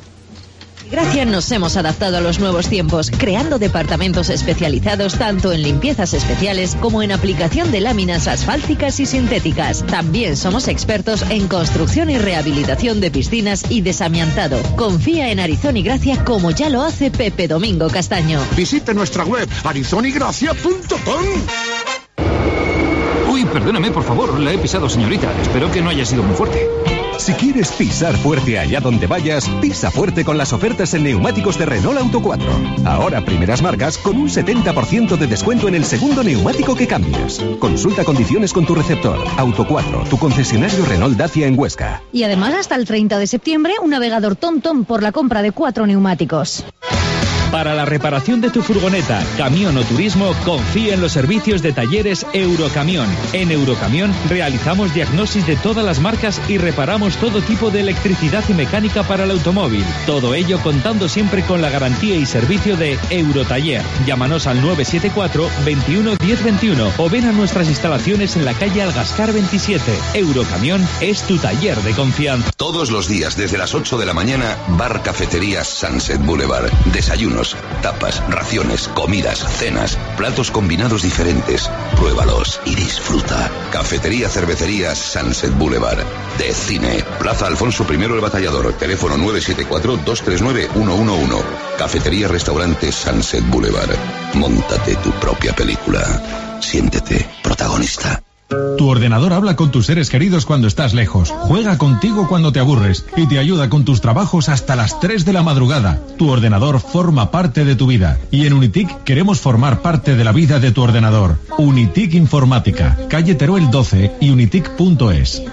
Speaker 9: Gracias nos hemos adaptado a los nuevos tiempos, creando departamentos especializados tanto en limpiezas especiales como en aplicación de láminas asfálticas y sintéticas. También somos expertos en construcción y rehabilitación de piscinas y desamiantado. Confía en Arizón y Gracia como ya lo hace Pepe Domingo Castaño.
Speaker 11: Visite nuestra web arizonigracia punto com.
Speaker 8: Uy, perdóname, por favor, la he pisado, señorita. Espero que no haya sido muy fuerte.
Speaker 12: Si quieres pisar fuerte allá donde vayas, pisa fuerte con las ofertas en neumáticos de Renault Auto cuatro. Ahora primeras marcas con un setenta por ciento de descuento en el segundo neumático que cambies. Consulta condiciones con tu receptor. Auto cuatro, tu concesionario Renault Dacia en Huesca.
Speaker 13: Y además hasta el treinta de septiembre un navegador TomTom por la compra de cuatro neumáticos.
Speaker 8: Para la reparación de tu furgoneta, camión o turismo, confía en los servicios de talleres Eurocamión. En Eurocamión realizamos diagnosis de todas las marcas y reparamos todo tipo de electricidad y mecánica para el automóvil. Todo ello contando siempre con la garantía y servicio de Eurotaller. Llámanos al nueve siete cuatro, veintiuno, diez veintiuno o ven a nuestras instalaciones en la calle Algascar veintisiete. Eurocamión es tu taller de confianza.
Speaker 14: Todos los días desde las ocho de la mañana, Bar Cafetería Sunset Boulevard. Desayunos, tapas, raciones, comidas, cenas, platos combinados diferentes. Pruébalos y disfruta. Cafetería Cervecería Sunset Boulevard. De cine. Plaza Alfonso primero el Batallador. Teléfono nueve siete cuatro, dos tres nueve, uno uno uno. Cafetería Restaurante Sunset Boulevard. Móntate tu propia película. Siéntete protagonista.
Speaker 15: Tu ordenador habla con tus seres queridos cuando estás lejos, juega contigo cuando te aburres y te ayuda con tus trabajos hasta las tres de la madrugada. Tu ordenador forma parte de tu vida y en Unitic queremos formar parte de la vida de tu ordenador. Unitic Informática, calle Teruel doce y unitic punto es.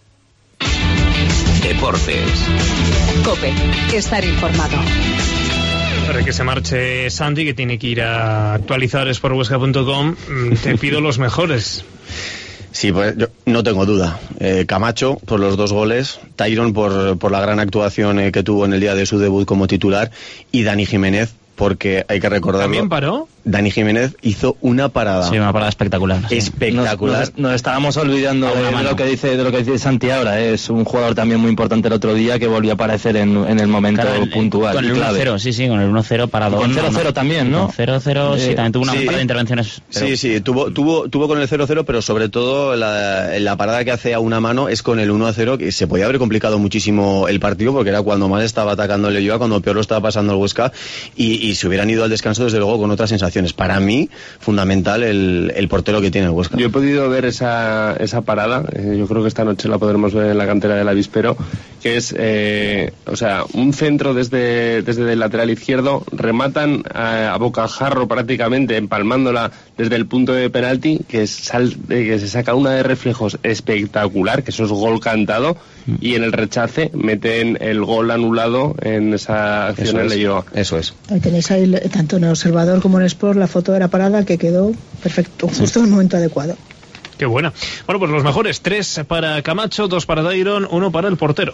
Speaker 16: Deportes.
Speaker 9: COPE, estar informado.
Speaker 1: Para que se marche Santi, que tiene que ir a actualizar sport huesca punto com, te pido los mejores.
Speaker 6: Sí, pues yo no tengo duda. Eh, Camacho por los dos goles, Tyron por, por la gran actuación eh, que tuvo en el día de su debut como titular y Dani Jiménez, porque hay que recordarlo.
Speaker 1: ¿También paró?
Speaker 6: Dani Jiménez hizo una parada.
Speaker 5: Sí, una parada espectacular. Sí.
Speaker 6: Espectacular.
Speaker 3: Nos, nos, nos estábamos olvidando de, de lo que dice de lo que dice Santi ahora. ¿eh? Es un jugador también muy importante el otro día que volvió a aparecer en, en el momento claro, el, puntual.
Speaker 5: Con el uno cero, sí, sí, con el uno cero parado.
Speaker 3: Con cero cero también, ¿no?
Speaker 5: cero cero, eh, sí, también tuvo una
Speaker 6: sí,
Speaker 5: par de intervenciones. Pero...
Speaker 6: Sí, sí, tuvo, tuvo, tuvo con el cero cero, pero sobre todo la, la parada que hace a una mano es con el uno a cero, que se podía haber complicado muchísimo el partido, porque era cuando más estaba atacando el Leyoa, cuando peor lo estaba pasando el Huesca, y, y se hubieran ido al descanso desde luego con otras sensaciones. Para mí, fundamental el, el portero que tiene el Huesca.
Speaker 2: Yo he podido ver esa, esa parada, eh, yo creo que esta noche la podremos ver en la cantera del Avispero, que es, eh, o sea, un centro desde, desde el lateral izquierdo, rematan a, a bocajarro prácticamente, empalmándola desde el punto de penalti, que, sal, eh, que se saca una de reflejos espectacular, que eso es gol cantado, y en el rechace meten el gol anulado en esa acción en Leyoa.
Speaker 6: Eso es.
Speaker 4: Ahí tenéis ahí, tanto en el Observador como en Sport, la foto de la parada que quedó perfecto, justo en el momento adecuado.
Speaker 1: Qué buena. Bueno, pues los mejores, tres para Camacho, dos para Tyron, uno para el portero.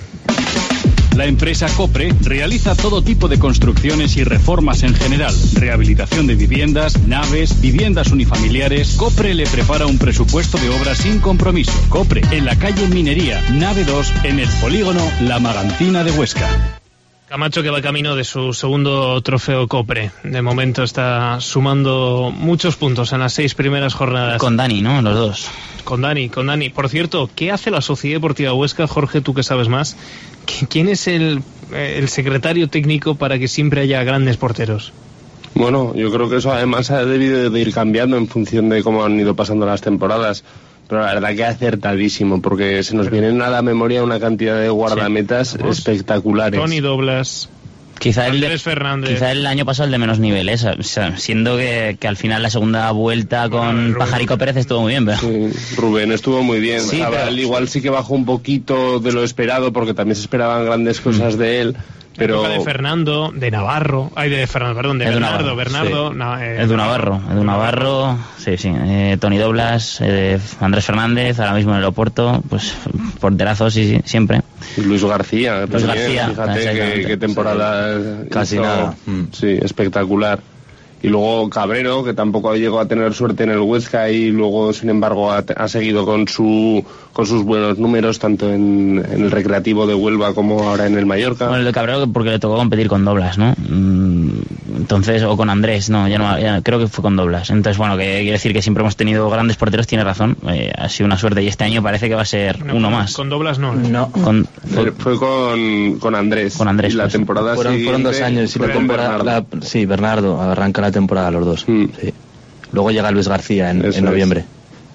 Speaker 7: La empresa Copre realiza todo tipo de construcciones y reformas en general. Rehabilitación de viviendas, naves, viviendas unifamiliares. Copre le prepara un presupuesto de obras sin compromiso. Copre, en la calle Minería, nave dos, en el polígono La Magantina de Huesca.
Speaker 1: Camacho, que va camino de su segundo trofeo Copre. De momento está sumando muchos puntos en las seis primeras jornadas.
Speaker 5: Con Dani, ¿no? Los dos.
Speaker 1: Con Dani, con Dani. Por cierto, ¿qué hace la Sociedad Deportiva Huesca? Jorge, tú que sabes más. ¿Quién es el, el secretario técnico para que siempre haya grandes porteros?
Speaker 2: Bueno, yo creo que eso además ha debido de ir cambiando en función de cómo han ido pasando las temporadas. Pero la verdad que acertadísimo, porque se nos vienen a la memoria una cantidad de guardametas sí, espectaculares.
Speaker 1: Tony Doblas,
Speaker 5: quizá el, de,
Speaker 1: Fernández.
Speaker 5: quizá el año pasado el de menos niveles, o sea, siendo que, que al final la segunda vuelta con no, Pajarico Pérez estuvo muy bien. Pero...
Speaker 2: Sí, Rubén estuvo muy bien.
Speaker 5: Sí,
Speaker 2: pero... Igual sí que bajó un poquito de lo esperado, porque también se esperaban grandes cosas mm. de él. Pero
Speaker 1: de Fernando, de Navarro, ay de Fernando, perdón, de Edu Bernardo, Navarro, Bernardo,
Speaker 5: sí.
Speaker 1: na, eh,
Speaker 5: Edu Navarro, Edu Navarro, sí, sí, eh, Tony Doblas, eh, Andrés Fernández, ahora mismo en el Oporto, pues porterazos, sí, sí, siempre.
Speaker 2: Y Luis García,
Speaker 5: Luis
Speaker 2: también,
Speaker 5: García,
Speaker 2: fíjate qué, qué temporada
Speaker 6: sí. Casi hizo, nada.
Speaker 2: Sí, espectacular. Y luego Cabrero, que tampoco llegó a tener suerte en el Huesca y luego, sin embargo, ha, ha seguido con su con sus buenos números, tanto en, en el Recreativo de Huelva como ahora en el Mallorca.
Speaker 5: Bueno, el de Cabrero porque le tocó competir con Doblas, ¿no? Entonces, o con Andrés, no, ya no, ya, creo que fue con Doblas. Entonces, bueno, que quiere decir que siempre hemos tenido grandes porteros, tiene razón, eh, ha sido una suerte y este año parece que va a ser
Speaker 1: no,
Speaker 5: uno
Speaker 1: con,
Speaker 5: más.
Speaker 1: Con Doblas no.
Speaker 5: No, con,
Speaker 2: fue, fue con, con Andrés.
Speaker 5: Con Andrés.
Speaker 2: Y la
Speaker 5: pues,
Speaker 2: temporada
Speaker 3: fueron,
Speaker 2: siguiente
Speaker 3: fueron dos años y la temporada,
Speaker 2: Bernardo.
Speaker 3: La, sí, Bernardo, arranca la temporada los dos. Mm. Sí. Luego llega Luis García en, en noviembre. Es.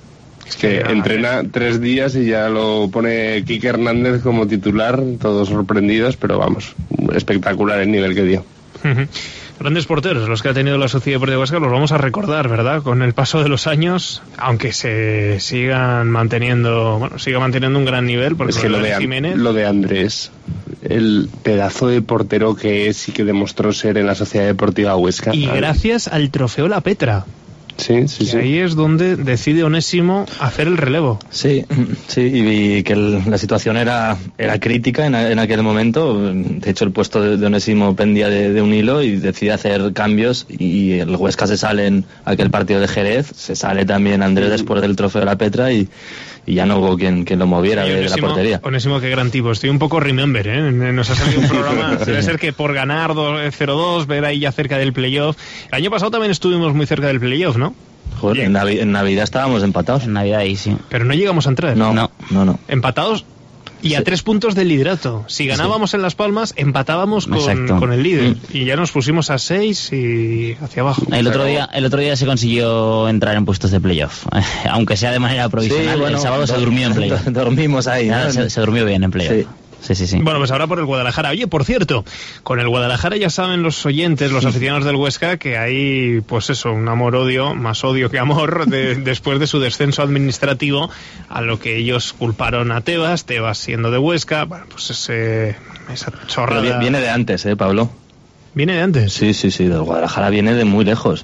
Speaker 2: Es que entrena tres días y ya lo pone Quique Hernández como titular, todos sorprendidos, pero vamos, espectacular el nivel que dio.
Speaker 1: Grandes porteros los que ha tenido la Sociedad Deportiva Huesca, los vamos a recordar, ¿verdad? Con el paso de los años, aunque se sigan manteniendo, bueno, siga manteniendo un gran nivel, porque
Speaker 2: es que lo de,
Speaker 1: Jiménez...
Speaker 2: lo de Andrés, el pedazo de portero que es y que demostró ser en la Sociedad Deportiva Huesca.
Speaker 1: Y gracias al trofeo La Petra.
Speaker 2: Sí, sí, sí.
Speaker 1: Ahí es donde decide Onésimo hacer el relevo.
Speaker 3: Sí, sí, y, y que el, la situación era era crítica en, en aquel momento. De hecho, el puesto de, de Onésimo pendía de, de un hilo y decide hacer cambios. Y el Huesca se sale en aquel partido de Jerez, se sale también Andrés sí. después del trofeo de La Petra y, y ya no hubo quien, quien lo moviera de, Onésimo, de la portería.
Speaker 1: Onésimo, qué gran tipo. Estoy un poco remember, ¿eh? Nos ha salido un programa. sí. Debe ser que por ganar cero dos, ver ahí ya cerca del playoff. El año pasado también estuvimos muy cerca del playoff, ¿no?
Speaker 3: Joder, en, Navi- en Navidad estábamos empatados.
Speaker 5: En Navidad ahí sí.
Speaker 1: Pero no llegamos a entrar.
Speaker 3: No, no, no. no.
Speaker 1: Empatados y sí. a tres puntos del liderato. Si ganábamos sí. en Las Palmas, empatábamos con, con el líder. Mm. Y ya nos pusimos a seis y hacia abajo.
Speaker 5: El otro día, el otro día se consiguió entrar en puestos de playoff. Aunque sea de manera provisional, sí, bueno, el sábado do- se durmió en playoff.
Speaker 3: Dormimos ahí, ¿no?
Speaker 5: se, se durmió bien en playoff. Sí. Sí, sí, sí.
Speaker 1: Bueno, pues ahora por el Guadalajara. Oye, por cierto, con el Guadalajara ya saben los oyentes, los aficionados del Huesca, que hay, pues eso, un amor-odio, más odio que amor, de, después de su descenso administrativo, a lo que ellos culparon a Tebas, Tebas siendo de Huesca, bueno, pues ese, esa chorrada...
Speaker 3: Pero viene de antes, ¿eh, Pablo?
Speaker 1: ¿Viene de antes?
Speaker 3: Sí, sí, sí, del Guadalajara viene de muy lejos.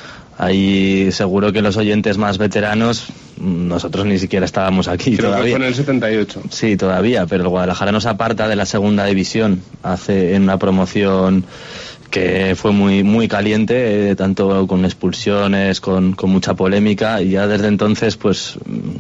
Speaker 3: Ahí seguro que los oyentes más veteranos, nosotros ni siquiera estábamos aquí.
Speaker 2: Creo
Speaker 3: todavía.
Speaker 2: que fue en el setenta y ocho.
Speaker 3: Sí, todavía, pero el Guadalajara nos aparta de la segunda división hace en una promoción que fue muy muy caliente, eh, tanto con expulsiones, con, con mucha polémica, y ya desde entonces pues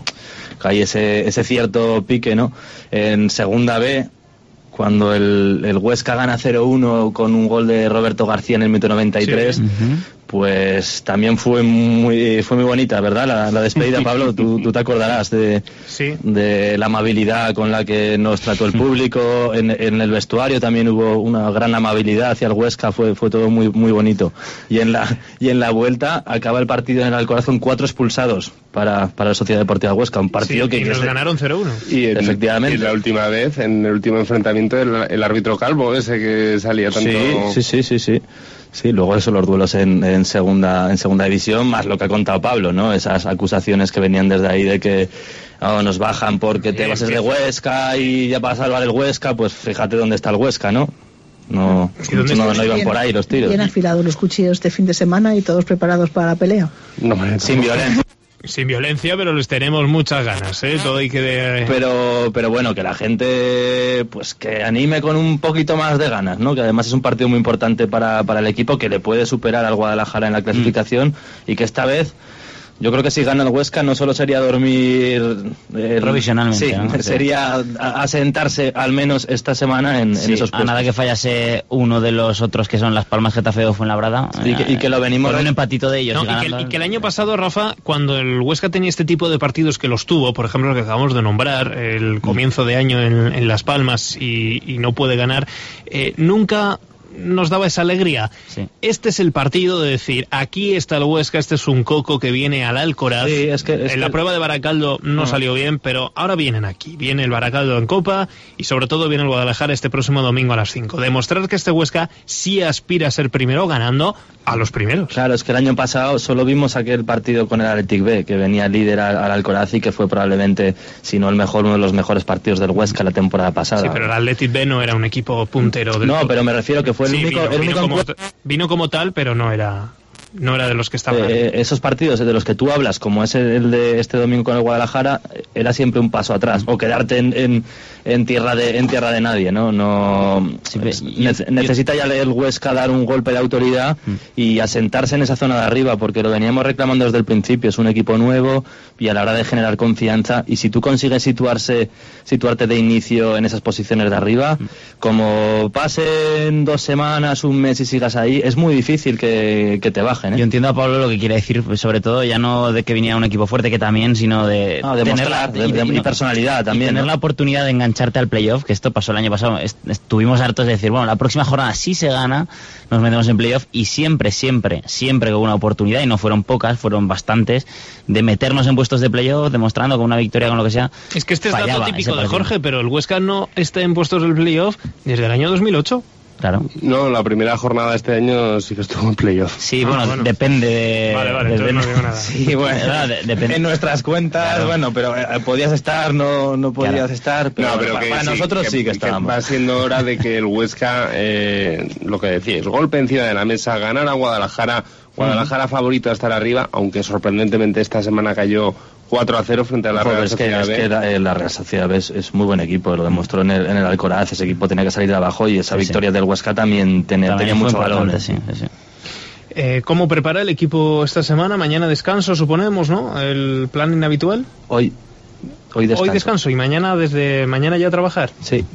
Speaker 3: hay ese, ese cierto pique, ¿no? En segunda B, cuando el, el Huesca gana cero uno con un gol de Roberto García en el minuto noventa y tres, sí. uh-huh. pues también fue muy fue muy bonita, ¿verdad? La, la despedida, Pablo, tú, tú te acordarás de,
Speaker 1: sí.
Speaker 3: de la amabilidad con la que nos trató el público, en, en el vestuario también hubo una gran amabilidad hacia el Huesca, fue fue todo muy muy bonito. Y en la y en la vuelta acaba el partido en el Alcoraz con cuatro expulsados para, para la Sociedad Deportiva Huesca, un partido
Speaker 1: sí,
Speaker 3: que...
Speaker 1: Y nos
Speaker 3: que
Speaker 1: ganaron cero uno.
Speaker 2: Y el,
Speaker 3: efectivamente.
Speaker 2: Y la última vez, en el último enfrentamiento, el, el árbitro calvo ese que salía tanto...
Speaker 3: Sí, sí, sí, sí, sí. Sí, luego eso, los duelos en, en segunda en segunda división, más lo que ha contado Pablo, ¿no? Esas acusaciones que venían desde ahí de que oh, nos bajan porque Tebas es de Huesca y ya para salvar el Huesca, pues fíjate dónde está el Huesca, ¿no? No, no, no, no iban por ahí los tiros.
Speaker 4: Bien afilados los cuchillos este fin de semana y todos preparados para la pelea.
Speaker 2: No,
Speaker 3: sin violencia.
Speaker 1: Sin violencia, pero les tenemos muchas ganas, ¿eh? Todo hay que... De...
Speaker 3: Pero, pero bueno, que la gente, pues que anime con un poquito más de ganas, ¿no? Que además es un partido muy importante para, para el equipo, que le puede superar al Guadalajara en la clasificación, mm. y que esta vez... Yo creo que si gana el Huesca no solo sería dormir
Speaker 5: eh, provisionalmente,
Speaker 3: sí,
Speaker 5: ¿no?
Speaker 3: sería asentarse al menos esta semana en,
Speaker 5: sí,
Speaker 3: en esos puestos.
Speaker 5: A nada que fallase uno de los otros que son Las Palmas, Getafe o Fuenlabrada.
Speaker 3: Y que, y que lo venimos
Speaker 5: por un empatito de ellos.
Speaker 1: No, y, que, y que el año pasado, Rafa, cuando el Huesca tenía este tipo de partidos que los tuvo, por ejemplo, lo que acabamos de nombrar, el comienzo de año en, en Las Palmas y, y no puede ganar, eh, nunca nos daba esa alegría.
Speaker 5: Sí.
Speaker 1: Este es el partido de decir, aquí está el Huesca, este es un coco que viene al Alcoraz.
Speaker 3: Sí, es que, es
Speaker 1: en la
Speaker 3: que...
Speaker 1: prueba de Baracaldo no, no salió bien, pero ahora vienen aquí. Viene el Baracaldo en Copa y sobre todo viene el Guadalajara este próximo domingo a las cinco. Demostrar que este Huesca sí aspira a ser primero ganando a los primeros.
Speaker 3: Claro, es que el año pasado solo vimos aquel partido con el Athletic B, que venía líder al, al Alcoraz y que fue probablemente, si no el mejor, uno de los mejores partidos del Huesca la temporada pasada.
Speaker 1: Sí, pero el Athletic B no era un equipo puntero del
Speaker 3: No,
Speaker 1: todo.
Speaker 3: pero me refiero que fue el
Speaker 1: sí,
Speaker 3: único...
Speaker 1: Vino,
Speaker 3: el
Speaker 1: vino,
Speaker 3: único
Speaker 1: como, vino como tal, pero no era... No era de los que estaban.
Speaker 3: Eh, esos partidos de los que tú hablas, como es el de este domingo con el Guadalajara, era siempre un paso atrás, o quedarte en, en, en tierra de en tierra de nadie, ¿no? No
Speaker 5: sí, pero,
Speaker 3: ne yo, necesita ya el Huesca dar un golpe de autoridad y asentarse en esa zona de arriba, porque lo veníamos reclamando desde el principio. Es un equipo nuevo y a la hora de generar confianza, y si tú consigues situarse situarte de inicio en esas posiciones de arriba, como pasen dos semanas, un mes y sigas ahí, es muy difícil que, que te bajen. margen, ¿eh?
Speaker 5: Yo entiendo a Pablo lo que quiere decir, pues, sobre todo ya no de que viniera un equipo fuerte, que también, sino de,
Speaker 3: no, de
Speaker 5: tener
Speaker 3: mostrar,
Speaker 5: la,
Speaker 3: de, de,
Speaker 5: y,
Speaker 3: y personalidad también,
Speaker 5: y tener
Speaker 3: ¿no?
Speaker 5: la oportunidad de engancharte al playoff, que esto pasó el año pasado. Est- estuvimos hartos de decir, bueno, la próxima jornada sí se gana, nos metemos en playoff, y siempre, siempre, siempre que hubo una oportunidad, y no fueron pocas, fueron bastantes, de meternos en puestos de playoff, demostrando con una victoria, con lo que sea.
Speaker 1: Es que este es
Speaker 5: fallaba
Speaker 1: dato típico
Speaker 5: ese
Speaker 1: de
Speaker 5: partido.
Speaker 1: Jorge, pero el Huesca no está en puestos del playoff desde el año dos mil ocho.
Speaker 5: Claro.
Speaker 2: No, la primera jornada de este año sí que estuvo en playoff.
Speaker 5: Sí,
Speaker 1: Ah,
Speaker 5: bueno,
Speaker 1: bueno.
Speaker 5: depende de...
Speaker 1: Vale, vale,
Speaker 5: desde-
Speaker 1: entonces no digo nada.
Speaker 3: Sí, bueno,
Speaker 5: Claro, de- depende.
Speaker 3: en nuestras cuentas,
Speaker 5: Claro.
Speaker 3: bueno, pero eh, podías estar, no, no podías
Speaker 5: Claro.
Speaker 3: estar, pero,
Speaker 2: No, pero
Speaker 3: para,
Speaker 2: que
Speaker 3: para
Speaker 2: sí,
Speaker 3: nosotros sí que
Speaker 2: que
Speaker 3: estábamos.
Speaker 2: va siendo hora de que el Huesca, eh, lo que decíais, golpe encima de la mesa, ganar a Guadalajara. Guadalajara favorito a estar arriba, aunque sorprendentemente esta semana cayó cuatro a cero frente a la
Speaker 3: Joder,
Speaker 2: Real
Speaker 3: es que,
Speaker 2: Sociedad
Speaker 3: es
Speaker 2: B.
Speaker 3: que la, eh, la Real Sociedad B es, es muy buen equipo, lo demostró en el, en el Alcoraz, ese equipo tenía que salir de abajo y esa
Speaker 5: Sí,
Speaker 3: victoria
Speaker 5: sí.
Speaker 3: del Huesca también tenía,
Speaker 5: También
Speaker 3: tenía
Speaker 5: fue
Speaker 3: mucho valor.
Speaker 5: importante, sí, sí, sí.
Speaker 1: Eh, ¿Cómo prepara el equipo esta semana? Mañana descanso, suponemos, ¿no? El plan inhabitual.
Speaker 3: Hoy, hoy descanso.
Speaker 1: Hoy descanso y mañana desde mañana ya a trabajar.
Speaker 3: Sí.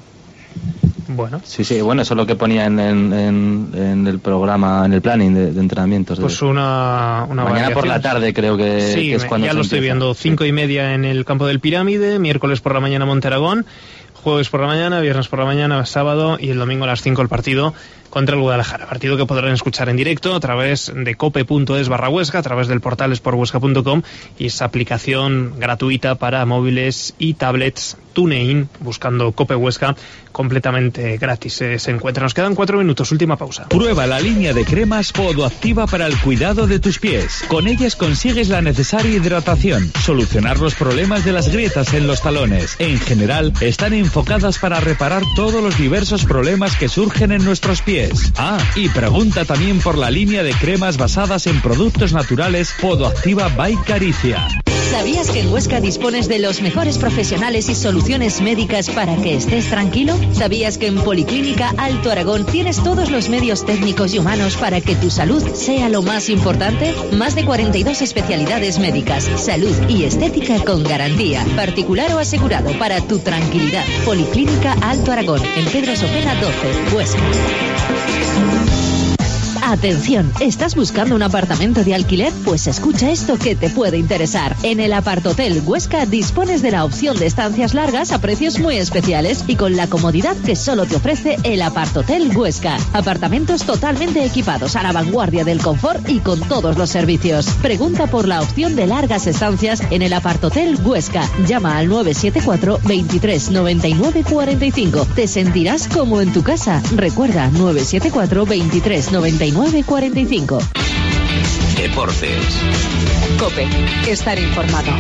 Speaker 1: Bueno,
Speaker 3: Sí, sí, bueno, eso es lo que ponía en, en, en- en el programa, en el planning de, de entrenamientos. de-
Speaker 1: pues una, una
Speaker 3: mañana por la
Speaker 1: variación.
Speaker 3: tarde creo que,
Speaker 1: Sí,
Speaker 3: que es cuando
Speaker 1: ya
Speaker 3: se
Speaker 1: lo estoy
Speaker 3: empieza.
Speaker 1: viendo. Cinco y media en el campo del Pirámide, miércoles por la mañana Monteragón, jueves por la mañana, viernes por la mañana, sábado y el domingo a las cinco el partido contra el Guadalajara. Partido que podrán escuchar en directo a través de cope.es barra Huesca, a través del portal sporthuesca punto com y esa aplicación gratuita para móviles y tablets TuneIn, buscando Cope Huesca, completamente gratis. Eh, se encuentra. Nos quedan cuatro minutos, última pausa.
Speaker 8: Prueba la línea de cremas Podoactiva para el cuidado de tus pies. Con ellas consigues la necesaria hidratación, solucionar los problemas de las grietas en los talones. En general, están enfocadas para reparar todos los diversos problemas que surgen en nuestros pies. Ah, y pregunta también por la línea de cremas basadas en productos naturales Podoactiva by Caricia.
Speaker 9: ¿Sabías que en Huesca dispones de los mejores profesionales y soluciones médicas para que estés tranquilo? ¿Sabías que en Policlínica Alto Aragón tienes todos los medios técnicos y humanos para que tu salud sea lo más importante? Más de cuarenta y dos especialidades médicas, salud y estética con garantía, particular o asegurado, para tu tranquilidad. Policlínica Alto Aragón, en Pedro Sopena doce, Huesca. Atención, ¿estás buscando un apartamento de alquiler? Pues escucha esto que te puede interesar. En el Apartotel Huesca dispones de la opción de estancias largas a precios muy especiales y con la comodidad que solo te ofrece el Apartotel Huesca. Apartamentos totalmente equipados a la vanguardia del confort y con todos los servicios. Pregunta por la opción de largas estancias en el Apartotel Huesca. Llama al nueve siete cuatro, veintitrés, noventa y nueve, cuarenta y cinco. Te sentirás como en tu casa. Recuerda, nueve siete cuatro, veintitrés, noventa y nueve, cuarenta y cinco.
Speaker 14: Deportes.
Speaker 9: COPE. Estar informado.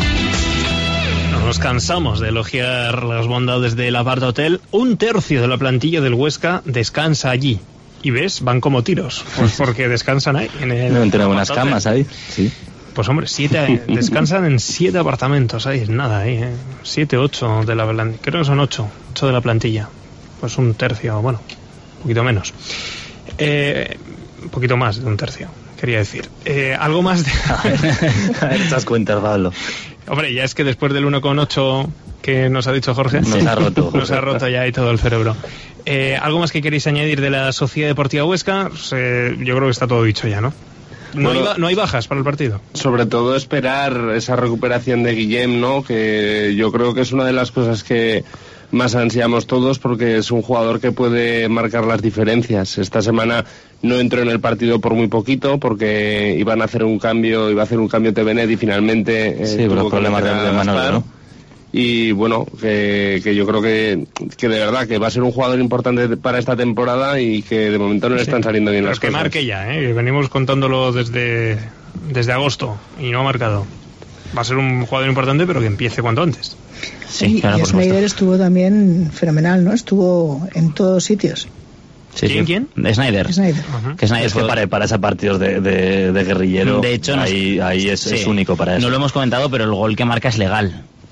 Speaker 1: No nos cansamos de elogiar las bondades del Apartotel. Un tercio de la plantilla del Huesca descansa allí. Y ves, van como tiros. Pues porque descansan ahí. En el
Speaker 3: Deben tener buenas
Speaker 1: Apartotel.
Speaker 3: camas ahí, sí.
Speaker 1: Pues hombre, siete, descansan en siete apartamentos ahí, es nada ahí, ¿eh? Siete, ocho de la plantilla. Creo que son ocho, ocho de la plantilla. Pues un tercio, bueno, un poquito menos. Eh, un poquito más de un tercio, quería decir. Eh, algo más de...
Speaker 3: A ver, estas cuentas, Pablo.
Speaker 1: Hombre, ya es que después del uno coma ocho que nos ha dicho Jorge,
Speaker 3: Nos ha roto.
Speaker 1: nos ha roto ya ahí todo el cerebro. Eh, ¿Algo más que queréis añadir de la Sociedad Deportiva Huesca? Pues, eh, yo creo que está todo dicho ya, ¿no? No,
Speaker 2: Bueno,
Speaker 1: hay, ba- no hay bajas para el partido.
Speaker 2: Sobre todo esperar esa recuperación de Guillem, ¿no? Que yo creo que es una de las cosas que más ansiamos todos, porque es un jugador que puede marcar las diferencias. Esta semana no entró en el partido por muy poquito, porque iban a hacer un cambio, iba a hacer un cambio T V N E D y finalmente eh,
Speaker 3: Sí, por los
Speaker 2: tuvo que
Speaker 3: problemas
Speaker 2: meter
Speaker 3: de,
Speaker 2: a
Speaker 3: de Manolo,
Speaker 2: Gaspar.
Speaker 3: ¿no?
Speaker 2: Y bueno, que, que yo creo que, que de verdad que va a ser un jugador importante para esta temporada y que de momento no le están saliendo bien
Speaker 1: Pero
Speaker 2: las
Speaker 1: que
Speaker 2: cosas.
Speaker 1: marque ya, ¿eh? Venimos contándolo desde, desde agosto y no ha marcado. Va a ser un jugador importante, pero que empiece cuanto antes.
Speaker 5: Sí,
Speaker 4: y
Speaker 5: claro,
Speaker 4: y
Speaker 5: por
Speaker 4: Snyder
Speaker 5: supuesto.
Speaker 4: estuvo también fenomenal, ¿no? Estuvo en todos sitios.
Speaker 5: Sí,
Speaker 1: ¿Quién,
Speaker 5: sí.
Speaker 1: quién?
Speaker 5: De Snyder.
Speaker 4: Snyder.
Speaker 5: Que Snyder
Speaker 3: Es que
Speaker 5: fue-
Speaker 3: para, para ese partidos de, de, de guerrillero,
Speaker 5: De hecho, nos-
Speaker 3: ahí, ahí es,
Speaker 5: sí.
Speaker 3: es único para eso.
Speaker 5: No lo hemos comentado, pero el gol que marca es legal.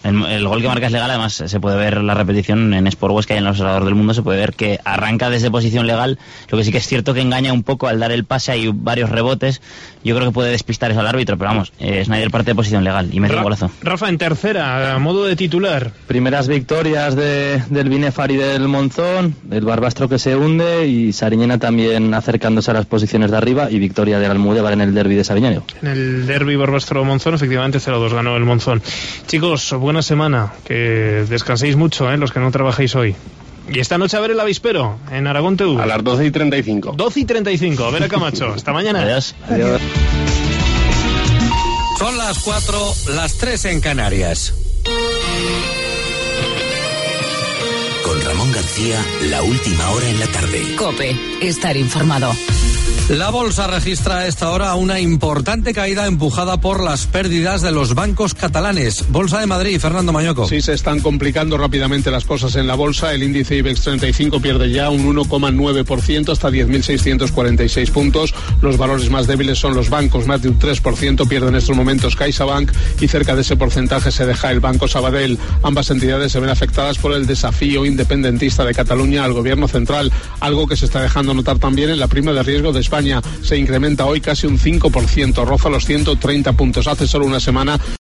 Speaker 5: El, el gol que marca es legal, además se puede ver la repetición en Sport Huesca y en el Observador del Mundo, se puede ver que arranca desde posición legal, lo que sí que es cierto que engaña un poco al dar el pase, hay varios rebotes, yo creo que puede despistar eso al árbitro, pero vamos, eh, Snyder parte de posición legal y mete
Speaker 1: Ra-
Speaker 5: un golazo.
Speaker 1: Rafa, en tercera, a modo de titular.
Speaker 3: Primeras victorias de, del Binefar y del Monzón, el Barbastro que se hunde y Sariñena también acercándose a las posiciones de arriba y victoria del Almudévar en el derbi de Sariñena.
Speaker 1: En el derbi Barbastro-Monzón, efectivamente cero dos ganó el Monzón. Chicos, buena semana, que descanséis mucho, ¿eh? Los que no trabajéis hoy. Y esta noche a ver el avispero en Aragón T V.
Speaker 2: A las doce y treinta y cinco.
Speaker 1: doce y treinta y cinco, a ver a Camacho. Hasta mañana.
Speaker 5: Adiós.
Speaker 3: Adiós.
Speaker 16: Son las cuatro, las tres en Canarias.
Speaker 17: Con Ramón García, la última hora en la tarde.
Speaker 18: COPE, estar informado.
Speaker 16: La bolsa registra a esta hora una importante caída empujada por las pérdidas de los bancos catalanes. Bolsa de Madrid, Fernando Mañoco.
Speaker 19: Sí, se están complicando rápidamente las cosas en la bolsa. El índice IBEX treinta y cinco pierde ya un uno coma nueve por ciento hasta diez mil seiscientos cuarenta y seis puntos. Los valores más débiles son los bancos, más de un tres por ciento pierde en estos momentos CaixaBank y cerca de ese porcentaje se deja el Banco Sabadell. Ambas entidades se ven afectadas por el desafío independentista de Cataluña al gobierno central, algo que se está dejando notar también en la prima de riesgo de España. Se incrementa hoy casi un cinco por ciento, roza los ciento treinta puntos. Hace solo una semana